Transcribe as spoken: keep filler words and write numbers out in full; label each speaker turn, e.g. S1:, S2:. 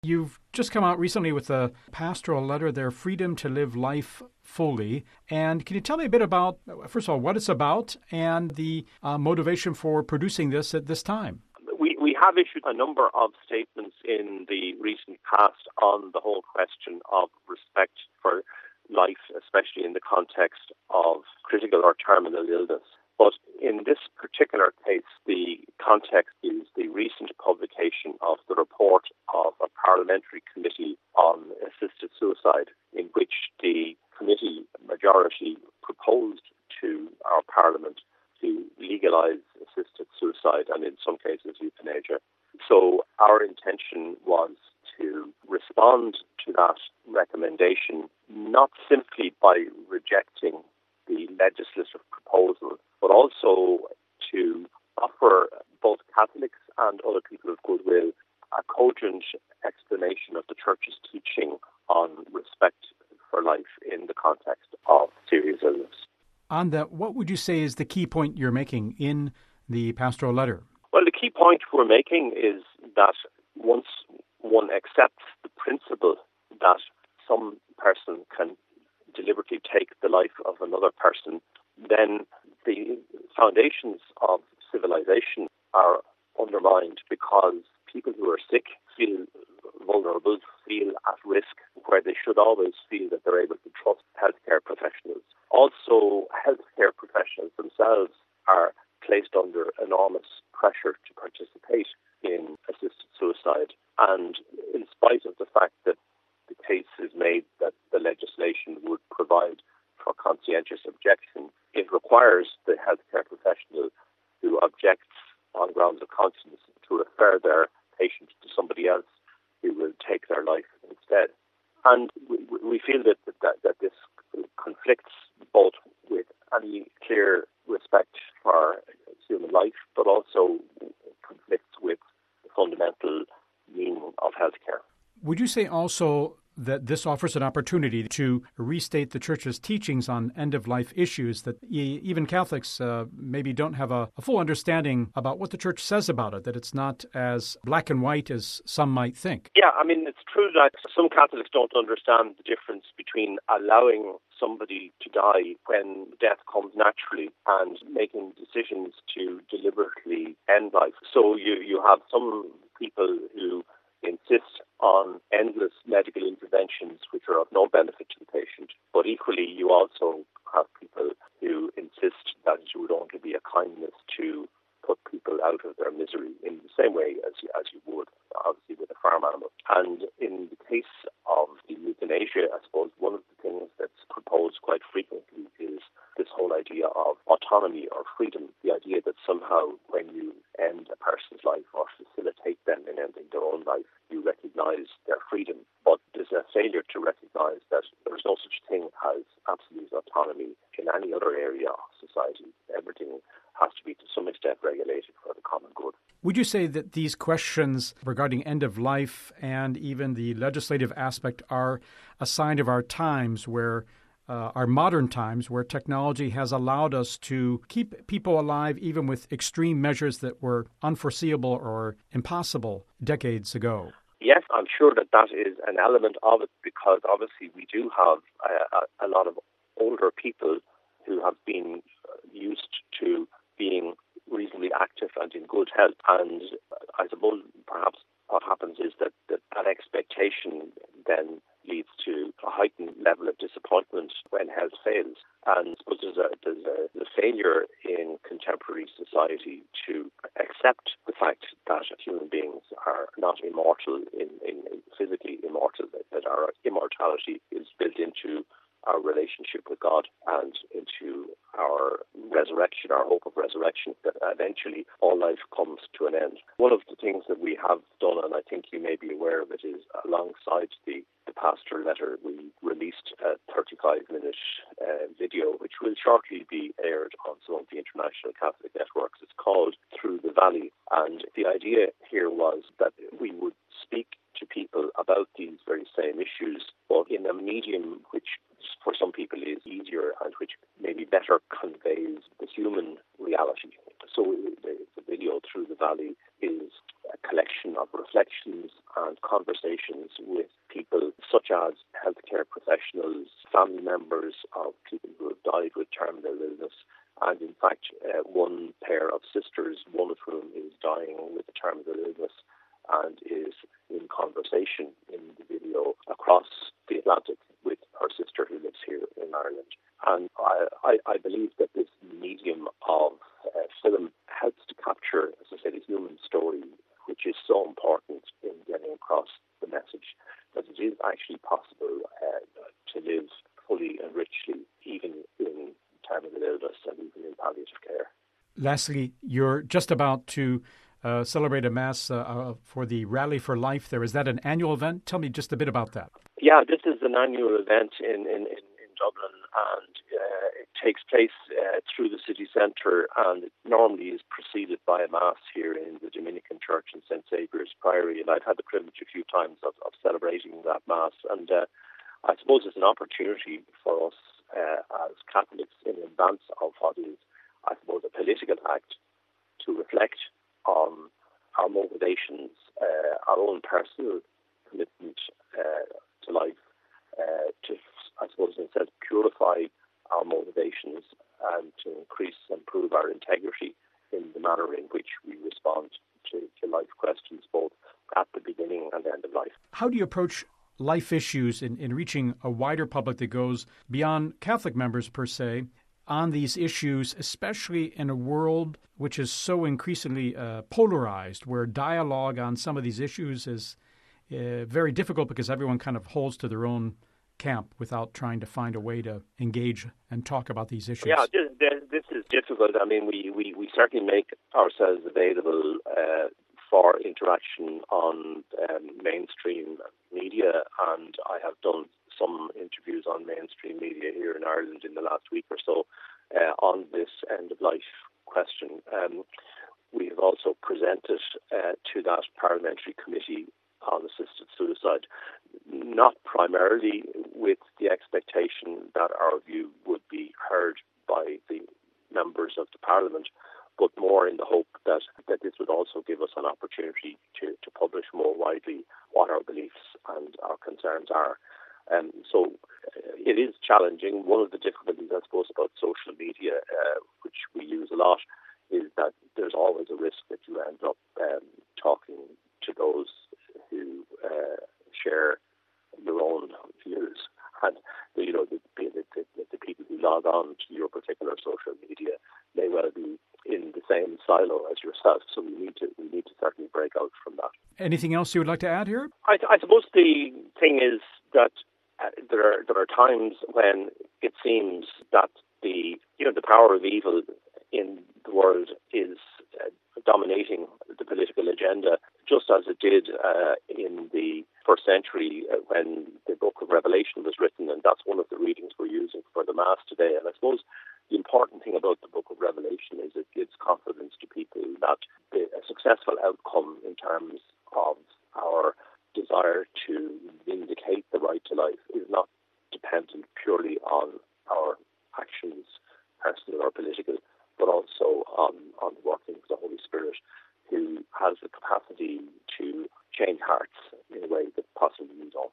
S1: You've just come out recently with a pastoral letter there, Freedom to Live Life Fully. And can you tell me a bit about, first of all, what it's about and the uh, motivation for producing this at this time?
S2: We, we have issued a number of statements in the recent past on the whole question of respect for life, especially in the context of critical or terminal illness. But in this particular case, the context is the recent publication of the report of a parliamentary committee on assisted suicide, in which the committee majority proposed to our parliament to legalise assisted suicide and in some cases euthanasia. So our intention was to respond to that recommendation, not simply by rejecting the legislative proposal, but also to offer both Catholics and other people of goodwill a cogent explanation of the Church's teaching on respect for life in the context of serious illness.
S1: On that, what would you say is the key point you're making in the pastoral letter?
S2: Well, the key point we're making is that once one accepts the principle that some person can deliberately take the life of another person, then the foundations of civilization are undermined because people who are sick feel vulnerable, feel at risk, where they should always feel that they're able to trust healthcare professionals. Also, healthcare professionals themselves are placed under enormous pressure to participate in assisted suicide. And in spite of the fact that the case is made that the legislation would provide for conscientious objection, it requires the healthcare professional who objects on grounds of conscience to refer their patient to somebody else who will take their life instead. And we, we feel that, that that this conflicts both with any clear respect for human life, but also conflicts with the fundamental meaning of healthcare.
S1: Would you say also that this offers an opportunity to restate the Church's teachings on end-of-life issues that even Catholics uh, maybe don't have a, a full understanding about what the Church says about it, that it's not as black and white as some might think?
S2: Yeah, I mean, it's true that some Catholics don't understand the difference between allowing somebody to die when death comes naturally and making decisions to deliberately end life. So you, you have some people who insist on endless medical interventions which are of no benefit to the patient. But equally, you also have people who insist that it would only be a kindness to put people out of their misery in the same way as you, as you would, obviously, with a farm animal. And in the case of the euthanasia, I suppose one of the things that's proposed quite frequently is this whole idea of autonomy or freedom, the idea that somehow when you end a person's life or facilitate them in ending their own life, you recognize their freedom. But there's a failure to recognize that there's no such thing as absolute autonomy in any other area of society. Everything has to be to some extent regulated for the common good.
S1: Would you say that these questions regarding end of life and even the legislative aspect are a sign of our times, where uh, our modern times, where technology has allowed us to keep people alive even with extreme measures that were unforeseeable or impossible decades ago?
S2: Yes, I'm sure that that is an element of it, because obviously we do have a, a, a lot of older people who have been used to being reasonably active and in good health. And I suppose perhaps what happens is that that, that expectation then leads to a heightened level of disappointment when health fails. And I suppose there's a, there's a, a failure in contemporary society to accept the fact that human beings are not immortal, in, in, in physically immortal, that, that our immortality is built into our relationship with God and into our resurrection, our hope of resurrection, that eventually all life comes to an end. One of the things that we have done, and I think you may be aware of it, is alongside the, the pastoral letter, we released a thirty-five minute uh, video, which will shortly be aired on some of the international Catholic networks. It's called Through the Valley. And the idea here was that we would speak to people about these very same issues, but in a medium which for some people is easier and which maybe better conveys the human reality. So the, the video Through the Valley is a collection of reflections and conversations with people such as healthcare professionals, family members of people who have died with terminal illness, and in fact uh, one pair of sisters, one of whom is dying with a terminal illness and is in conversation in the video across the Atlantic with her sister who lives here in Ireland. And I, I, I believe that this medium of uh, film helps to capture, as I said, a human story, which is so important in getting across the message that it is actually possible uh, to live fully and richly, even in terminal illness and even in palliative care.
S1: Lastly, you're just about to uh, celebrate a Mass uh, uh, for the Rally for Life there. Is that an annual event? Tell me just a bit about that.
S2: Yeah, this is an annual event in, in, in, in Dublin, and uh, it takes place uh, through the city centre, and it normally is preceded by a Mass here in the Dominican Church in Saint Saviour's Priory, and I've had the privilege a few times of, of celebrating that Mass, and uh, I suppose it's an opportunity for us uh, as Catholics in advance of what is, I suppose, a political act to reflect on our motivations, uh, our own personal commitment uh, to life, uh, to, I suppose, in a sense, purify our motivations and to increase and improve our integrity in the manner in which we respond to, to life questions, both at the beginning and end of life.
S1: How do you approach life issues in, in reaching a wider public that goes beyond Catholic members per se on these issues, especially in a world which is so increasingly uh, polarized, where dialogue on some of these issues is uh, very difficult because everyone kind of holds to their own camp without trying to find a way to engage and talk about these issues?
S2: Yeah, this, this is difficult. I mean, we, we, we certainly make ourselves available uh, for interaction on um, mainstream media, and I have done some interviews on mainstream media here in Ireland in the last week or so uh, on this end-of-life question. Um, we have also presented uh, to that parliamentary committee on assisted suicide, not primarily with the expectation that our view would be heard by the members of the Parliament, but more in the hope that, that this would also give us an opportunity to, to publish more widely what our beliefs and our concerns are. Um, so uh, it is challenging. One of the difficulties, I suppose, about social media, uh, which we use a lot, is that there's always a risk that you end up um, talking to those who uh, share your own views. And, you know, the, the, the, the people who log on to your particular social media may well be in the same silo as yourself. So we need to we need to certainly break out from that.
S1: Anything else you would like to add here?
S2: I, I suppose the thing is that uh, there are there are times when it seems that the you know the power of evil in the world is uh, dominating the political agenda, just as it did uh, in the first century uh, when the Book of Revelation was written, and that's one of the readings we're using for the Mass today. And I suppose the important thing about the Book of Revelation is it gives confidence to people that the, a successful outcome